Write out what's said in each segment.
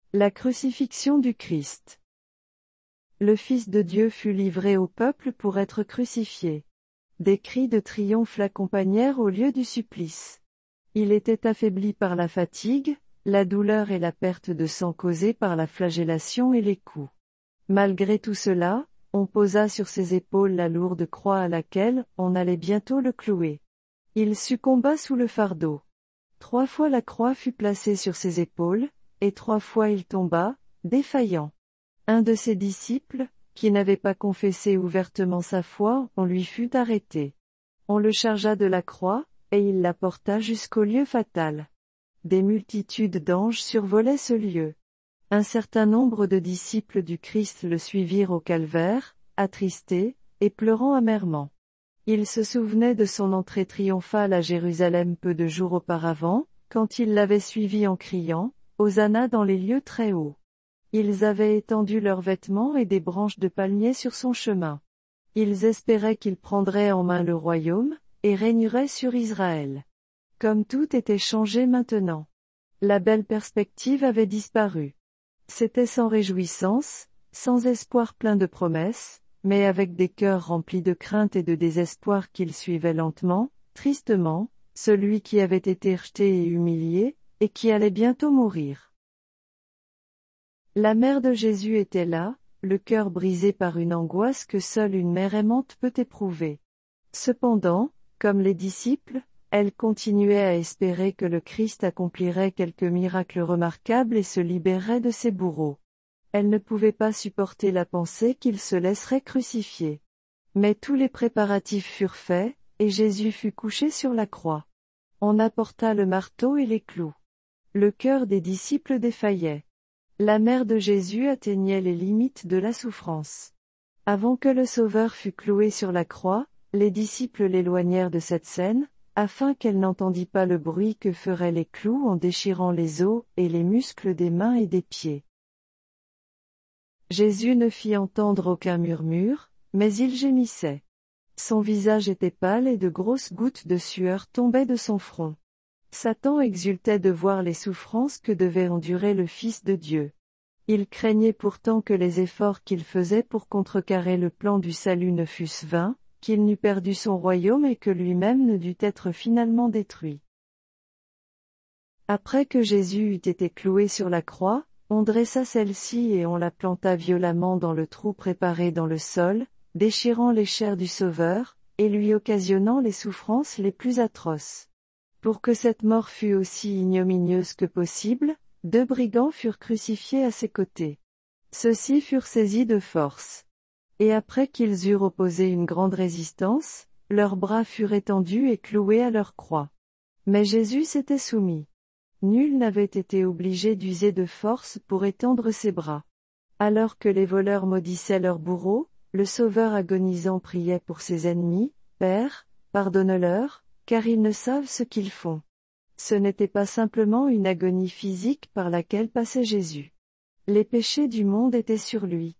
La crucifixion du Christ. Le Fils de Dieu fut livré au peuple pour être crucifié. Des cris de triomphe l'accompagnèrent au lieu du supplice. Il était affaibli par la fatigue, la douleur et la perte de sang causée par la flagellation et les coups. Malgré tout cela, on posa sur ses épaules la lourde croix à laquelle on allait bientôt le clouer. Il succomba sous le fardeau. 3 fois la croix fut placée sur ses épaules, et 3 fois il tomba, défaillant. Un de ses disciples, qui n'avait pas confessé ouvertement sa foi, on lui fut arrêté. On le chargea de la croix, et il la porta jusqu'au lieu fatal. Des multitudes d'anges survolaient ce lieu. Un certain nombre de disciples du Christ le suivirent au calvaire, attristés, et pleurant amèrement. Ils se souvenaient de son entrée triomphale à Jérusalem peu de jours auparavant, quand ils l'avaient suivi en criant, « Hosanna dans les lieux très hauts ». Ils avaient étendu leurs vêtements et des branches de palmier sur son chemin. Ils espéraient qu'il prendrait en main le royaume, et régnerait sur Israël. Comme tout était changé maintenant. La belle perspective avait disparu. C'était sans réjouissance, sans espoir plein de promesses, mais avec des cœurs remplis de crainte et de désespoir qu'ils suivaient lentement, tristement, celui qui avait été rejeté et humilié, et qui allait bientôt mourir. La mère de Jésus était là, le cœur brisé par une angoisse que seule une mère aimante peut éprouver. Cependant, comme les disciples, elle continuait à espérer que le Christ accomplirait quelque miracle remarquable et se libérerait de ses bourreaux. Elle ne pouvait pas supporter la pensée qu'il se laisserait crucifier. Mais tous les préparatifs furent faits, et Jésus fut couché sur la croix. On apporta le marteau et les clous. Le cœur des disciples défaillait. La mère de Jésus atteignait les limites de la souffrance. Avant que le Sauveur fût cloué sur la croix, les disciples l'éloignèrent de cette scène, afin qu'elle n'entendît pas le bruit que feraient les clous en déchirant les os et les muscles des mains et des pieds. Jésus ne fit entendre aucun murmure, mais il gémissait. Son visage était pâle et de grosses gouttes de sueur tombaient de son front. Satan exultait de voir les souffrances que devait endurer le Fils de Dieu. Il craignait pourtant que les efforts qu'il faisait pour contrecarrer le plan du salut ne fussent vains, qu'il n'eût perdu son royaume et que lui-même ne dût être finalement détruit. Après que Jésus eut été cloué sur la croix, on dressa celle-ci et on la planta violemment dans le trou préparé dans le sol, déchirant les chairs du Sauveur, et lui occasionnant les souffrances les plus atroces. Pour que cette mort fût aussi ignominieuse que possible, 2 brigands furent crucifiés à ses côtés. Ceux-ci furent saisis de force. Et après qu'ils eurent opposé une grande résistance, leurs bras furent étendus et cloués à leur croix. Mais Jésus s'était soumis. Nul n'avait été obligé d'user de force pour étendre ses bras. Alors que les voleurs maudissaient leurs bourreaux, le Sauveur agonisant priait pour ses ennemis, « Père, pardonne-leur, car ils ne savent ce qu'ils font. » Ce n'était pas simplement une agonie physique par laquelle passait Jésus. Les péchés du monde étaient sur lui.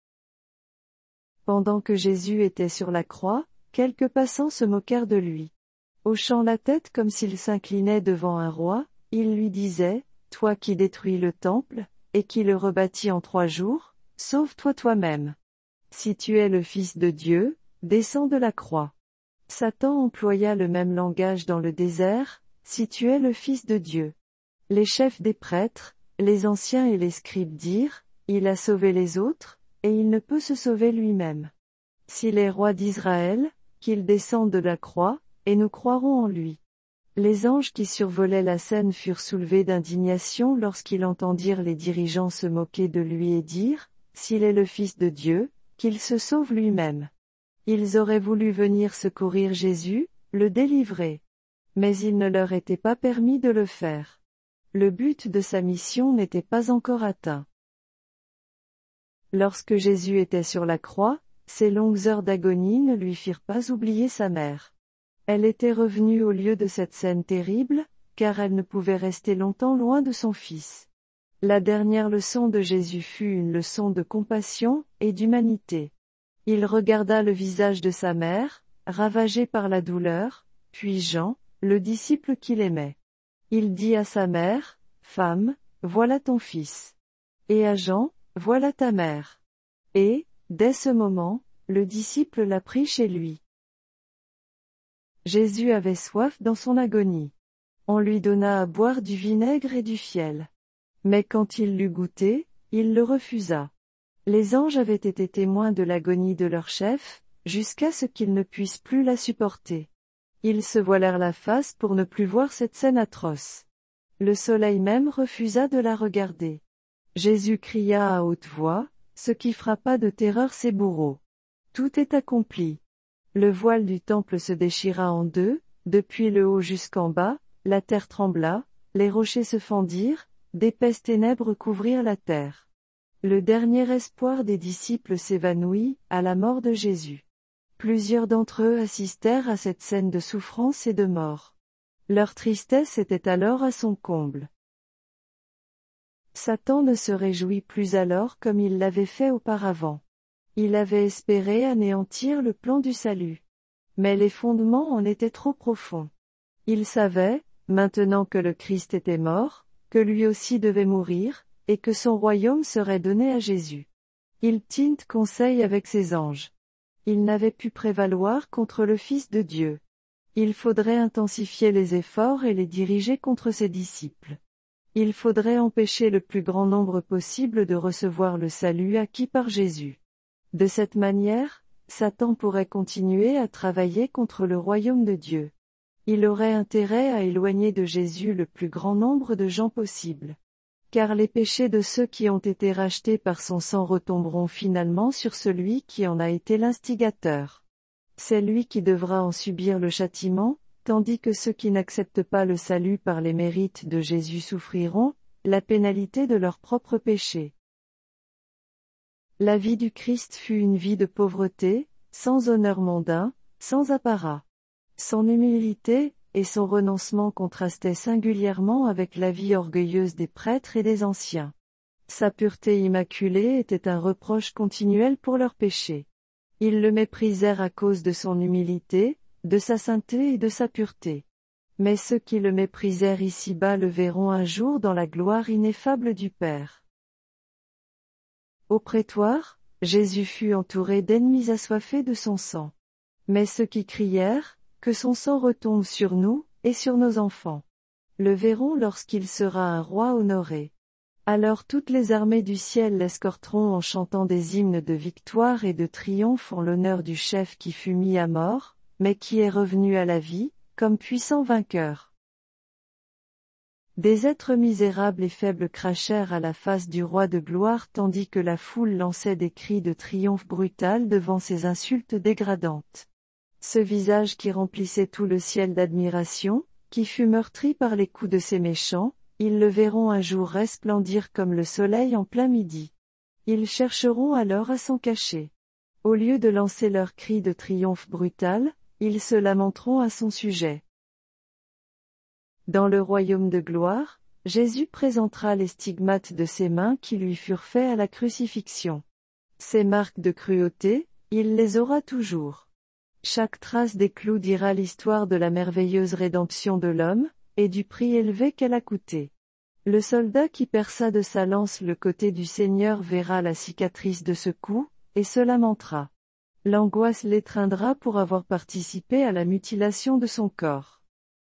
Pendant que Jésus était sur la croix, quelques passants se moquèrent de lui. Hochant la tête comme s'il s'inclinait devant un roi, ils lui disaient, « Toi qui détruis le temple, et qui le rebâtis en 3 jours, sauve-toi toi-même. Si tu es le Fils de Dieu, descends de la croix. » Satan employa le même langage dans le désert, « Si tu es le Fils de Dieu. » Les chefs des prêtres, les anciens et les scribes dirent, « Il a sauvé les autres, et il ne peut se sauver lui-même. S'il est roi d'Israël, qu'il descende de la croix, et nous croirons en lui. » Les anges qui survolaient la scène furent soulevés d'indignation lorsqu'ils entendirent les dirigeants se moquer de lui et dire, « S'il est le Fils de Dieu, qu'il se sauve lui-même. » Ils auraient voulu venir secourir Jésus, le délivrer. Mais il ne leur était pas permis de le faire. Le but de sa mission n'était pas encore atteint. Lorsque Jésus était sur la croix, ces longues heures d'agonie ne lui firent pas oublier sa mère. Elle était revenue au lieu de cette scène terrible, car elle ne pouvait rester longtemps loin de son fils. La dernière leçon de Jésus fut une leçon de compassion et d'humanité. Il regarda le visage de sa mère, ravagé par la douleur, puis Jean, le disciple qu'il aimait. Il dit à sa mère, « Femme, voilà ton fils. » Et à Jean, voilà ta mère. Et, dès ce moment, le disciple la prit chez lui. Jésus avait soif dans son agonie. On lui donna à boire du vinaigre et du fiel. Mais quand il l'eut goûté, il le refusa. Les anges avaient été témoins de l'agonie de leur chef, jusqu'à ce qu'ils ne puissent plus la supporter. Ils se voilèrent la face pour ne plus voir cette scène atroce. Le soleil même refusa de la regarder. Jésus cria à haute voix, ce qui frappa de terreur ses bourreaux. Tout est accompli. Le voile du temple se déchira en deux, depuis le haut jusqu'en bas, la terre trembla, les rochers se fendirent, d'épaisses ténèbres couvrirent la terre. Le dernier espoir des disciples s'évanouit, à la mort de Jésus. Plusieurs d'entre eux assistèrent à cette scène de souffrance et de mort. Leur tristesse était alors à son comble. Satan ne se réjouit plus alors comme il l'avait fait auparavant. Il avait espéré anéantir le plan du salut. Mais les fondements en étaient trop profonds. Il savait, maintenant que le Christ était mort, que lui aussi devait mourir, et que son royaume serait donné à Jésus. Il tint conseil avec ses anges. Il n'avait pu prévaloir contre le Fils de Dieu. Il faudrait intensifier les efforts et les diriger contre ses disciples. Il faudrait empêcher le plus grand nombre possible de recevoir le salut acquis par Jésus. De cette manière, Satan pourrait continuer à travailler contre le royaume de Dieu. Il aurait intérêt à éloigner de Jésus le plus grand nombre de gens possible. Car les péchés de ceux qui ont été rachetés par son sang retomberont finalement sur celui qui en a été l'instigateur. C'est lui qui devra en subir le châtiment, tandis que ceux qui n'acceptent pas le salut par les mérites de Jésus souffriront la pénalité de leurs propres péchés. La vie du Christ fut une vie de pauvreté, sans honneur mondain, sans apparat. Son humilité et son renoncement contrastaient singulièrement avec la vie orgueilleuse des prêtres et des anciens. Sa pureté immaculée était un reproche continuel pour leurs péchés. Ils le méprisèrent à cause de son humilité, de sa sainteté et de sa pureté. Mais ceux qui le méprisèrent ici-bas le verront un jour dans la gloire ineffable du Père. Au prétoire, Jésus fut entouré d'ennemis assoiffés de son sang. Mais ceux qui crièrent, que son sang retombe sur nous, et sur nos enfants, le verront lorsqu'il sera un roi honoré. Alors toutes les armées du ciel l'escorteront en chantant des hymnes de victoire et de triomphe en l'honneur du chef qui fut mis à mort, mais qui est revenu à la vie, comme puissant vainqueur. Des êtres misérables et faibles crachèrent à la face du roi de gloire tandis que la foule lançait des cris de triomphe brutal devant ces insultes dégradantes. Ce visage qui remplissait tout le ciel d'admiration, qui fut meurtri par les coups de ces méchants, ils le verront un jour resplendir comme le soleil en plein midi. Ils chercheront alors à s'en cacher. Au lieu de lancer leurs cris de triomphe brutal, ils se lamenteront à son sujet. Dans le royaume de gloire, Jésus présentera les stigmates de ses mains qui lui furent faits à la crucifixion. Ces marques de cruauté, il les aura toujours. Chaque trace des clous dira l'histoire de la merveilleuse rédemption de l'homme, et du prix élevé qu'elle a coûté. Le soldat qui perça de sa lance le côté du Seigneur verra la cicatrice de ce coup, et se lamentera. L'angoisse l'étreindra pour avoir participé à la mutilation de son corps.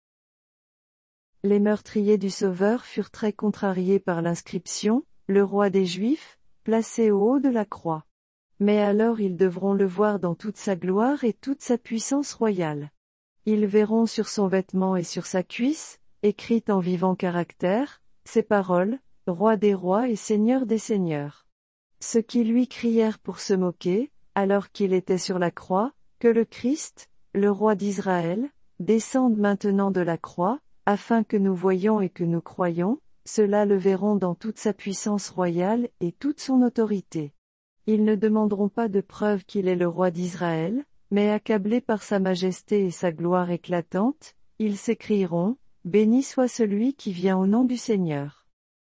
Les meurtriers du Sauveur furent très contrariés par l'inscription, le roi des Juifs, placé au haut de la croix. Mais alors ils devront le voir dans toute sa gloire et toute sa puissance royale. Ils verront sur son vêtement et sur sa cuisse, écrites en vivant caractère, ces paroles, Roi des rois et Seigneur des seigneurs. Ceux qui lui crièrent pour se moquer, alors qu'il était sur la croix, que le Christ, le roi d'Israël, descende maintenant de la croix, afin que nous voyions et que nous croyions, ceux-là le verront dans toute sa puissance royale et toute son autorité. Ils ne demanderont pas de preuve qu'il est le roi d'Israël, mais accablés par sa majesté et sa gloire éclatante, ils s'écrieront, « Béni soit celui qui vient au nom du Seigneur ».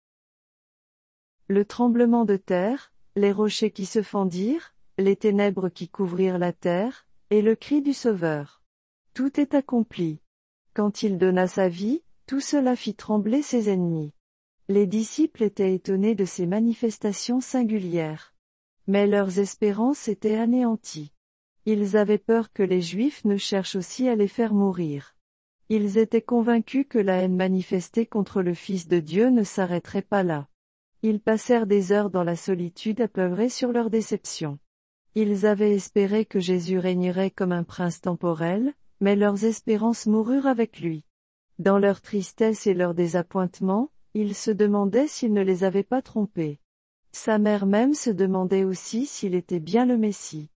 Le tremblement de terre, les rochers qui se fendirent, les ténèbres qui couvrirent la terre, et le cri du Sauveur. Tout est accompli. Quand il donna sa vie, tout cela fit trembler ses ennemis. Les disciples étaient étonnés de ces manifestations singulières. Mais leurs espérances étaient anéanties. Ils avaient peur que les Juifs ne cherchent aussi à les faire mourir. Ils étaient convaincus que la haine manifestée contre le Fils de Dieu ne s'arrêterait pas là. Ils passèrent des heures dans la solitude à pleurer sur leur déception. Ils avaient espéré que Jésus régnerait comme un prince temporel, mais leurs espérances moururent avec lui. Dans leur tristesse et leur désappointement, ils se demandaient s'il ne les avait pas trompés. Sa mère même se demandait aussi s'il était bien le Messie.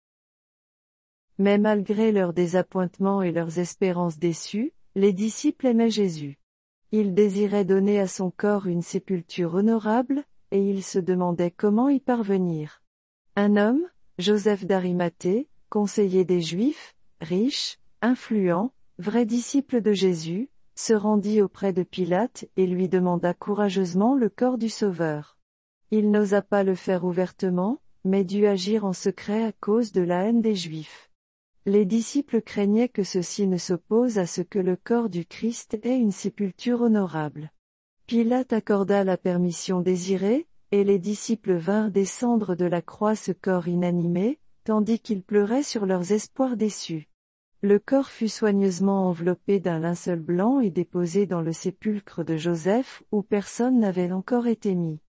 Mais malgré leur désappointement et leurs espérances déçues, les disciples aimaient Jésus. Ils désiraient donner à son corps une sépulture honorable, et ils se demandaient comment y parvenir. Un homme, Joseph d'Arimathée, conseiller des Juifs, riche, influent, vrai disciple de Jésus, se rendit auprès de Pilate et lui demanda courageusement le corps du Sauveur. Il n'osa pas le faire ouvertement, mais dut agir en secret à cause de la haine des Juifs. Les disciples craignaient que ceux-ci ne s'opposent à ce que le corps du Christ ait une sépulture honorable. Pilate accorda la permission désirée, et les disciples vinrent descendre de la croix ce corps inanimé, tandis qu'ils pleuraient sur leurs espoirs déçus. Le corps fut soigneusement enveloppé d'un linceul blanc et déposé dans le sépulcre de Joseph où personne n'avait encore été mis.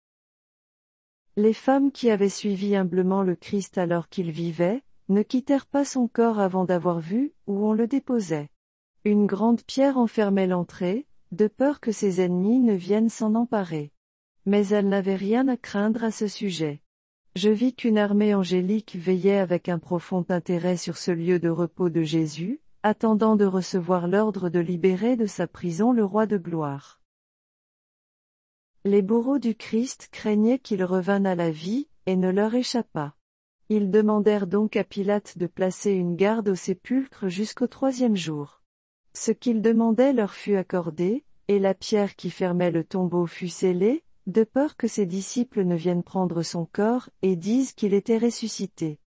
Les femmes qui avaient suivi humblement le Christ alors qu'il vivait, ne quittèrent pas son corps avant d'avoir vu où on le déposait. Une grande pierre enfermait l'entrée, de peur que ses ennemis ne viennent s'en emparer. Mais elles n'avaient rien à craindre à ce sujet. Je vis qu'une armée angélique veillait avec un profond intérêt sur ce lieu de repos de Jésus, attendant de recevoir l'ordre de libérer de sa prison le roi de gloire. Les bourreaux du Christ craignaient qu'il revînt à la vie, et ne leur échappât. Ils demandèrent donc à Pilate de placer une garde au sépulcre jusqu'au 3e jour. Ce qu'ils demandaient leur fut accordé, et la pierre qui fermait le tombeau fut scellée, de peur que ses disciples ne viennent prendre son corps et disent qu'il était ressuscité.